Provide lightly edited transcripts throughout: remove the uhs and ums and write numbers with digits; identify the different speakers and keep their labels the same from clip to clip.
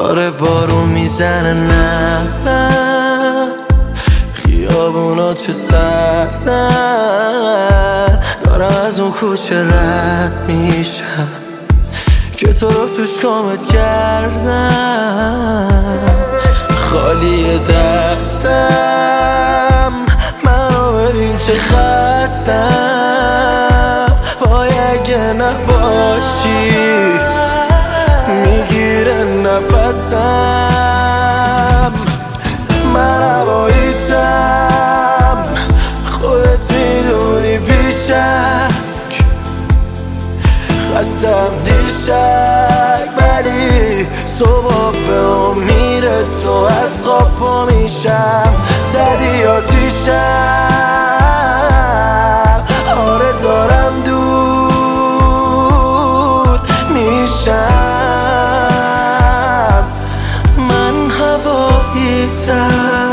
Speaker 1: داره بارون میزنه، نه نه خیابونا چه سردن. دارم از اون کوچه رد میشم که تو رو توش کامت کردم. خالی دستم، منو ببین چه خستم. وای اگه نباشی میگیره نفسم. من هواییتم، خودت میدونی بیشک. خستم دیشک ولی صبح به امید تو از خواب پا میشم. زدی آتیشم، آره دارم دود میشم. من هواییتم.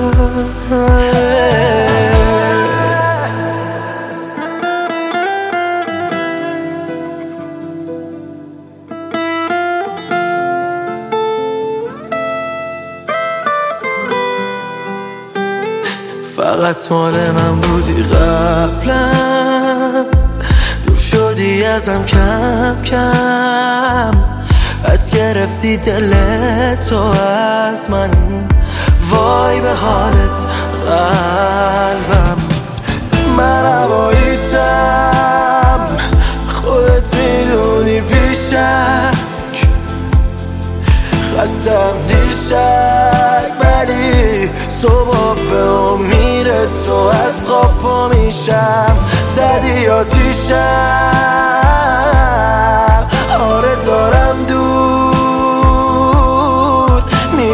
Speaker 1: فقط مال من بودی قبلا، دور شدی ازم کم کم. از گرفتی دل تو از من، وای به حالت قلبم. من هواییتم، خودت میدونی بیشک. خستم دیشک ولی صبح به امید تو از خواب پا میشم. زدی آتیشم، آره دارم دود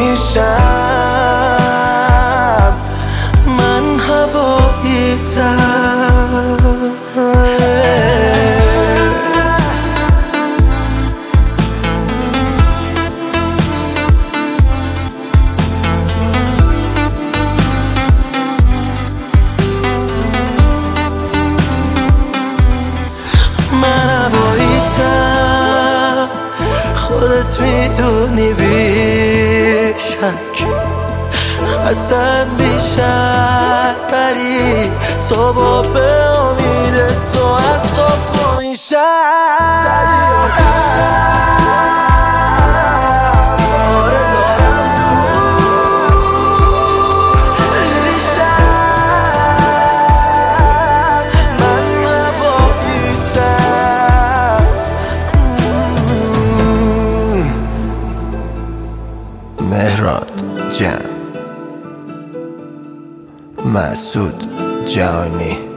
Speaker 1: میشم. من هواییتم. خودت میدونی بیشک. خستم بیشک ولی صبح به امید تو از خواب پا
Speaker 2: مهراد جان، مسعود جانی.